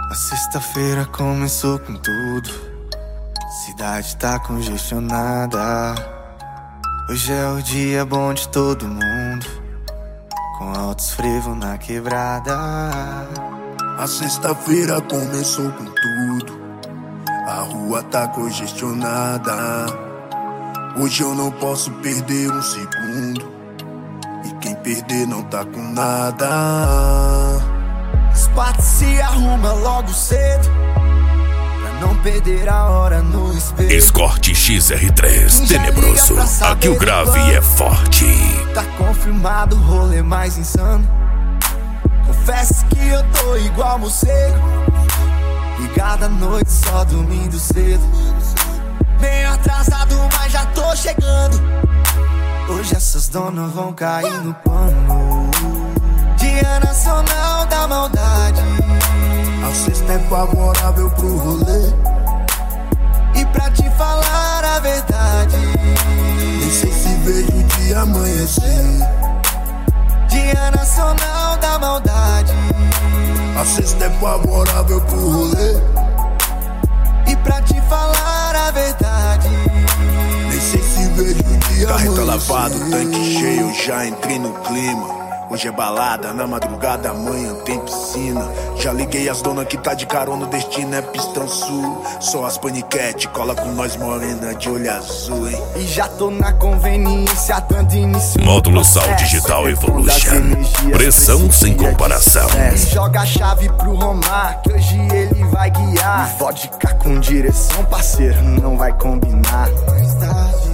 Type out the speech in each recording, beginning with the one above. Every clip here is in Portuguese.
A sexta-feira começou com tudo. Cidade tá congestionada. Hoje é o dia bom de todo mundo, com altos frevos na quebrada. A sexta-feira começou com tudo. A rua tá congestionada. Hoje eu não posso perder um segundo, e quem perder não tá com nada. As partes se arruma logo cedo, pra não perder a hora no espelho. Escort XR3, tenebroso. Aqui o grave é forte. Tá confirmado o rolê mais insano. Confesso que eu tô igual morcego, ligado à noite só dormindo cedo. Meio atrasado, mas já tô chegando. Hoje essas donas vão cair no pano. Dia Nacional da Maldade. A sexta é favorável pro rolê. E pra te falar a verdade, nem sei se vejo o dia amanhecer. Dia Nacional da Maldade. A sexta é favorável pro rolê. E pra te falar a verdade, nem sei se vejo o dia Carreta amanhecer. lavado, tanque cheio, já entrei no clima. Hoje é balada, na madrugada amanhã tem piscina. Já liguei as donas que tá de carona, o destino é pistão sul. Só as paniquete, cola com nós morena de olho azul, hein. e já tô na conveniência dando início. Módulo Sal Digital Evolution. Pressão sem comparação. E joga a chave pro Romar, que hoje ele vai guiar. E vodka com direção, parceiro, não vai combinar. Mais tarde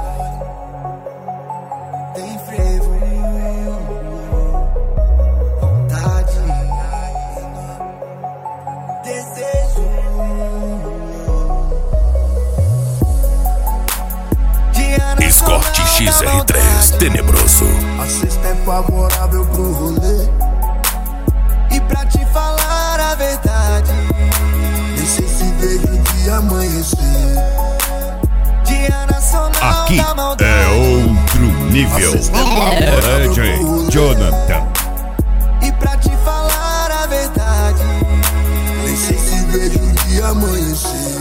tem frevo, vontade, desejo. Escort XR3, tenebroso. A sexta é favorável pro rolê. E pra te falar a verdade, nem sei se vejo o dia amanhecer. Dia Nacional Aqui da Maldade. é outro nível. A sexta é favorável pro DJ rolê. Jonathan.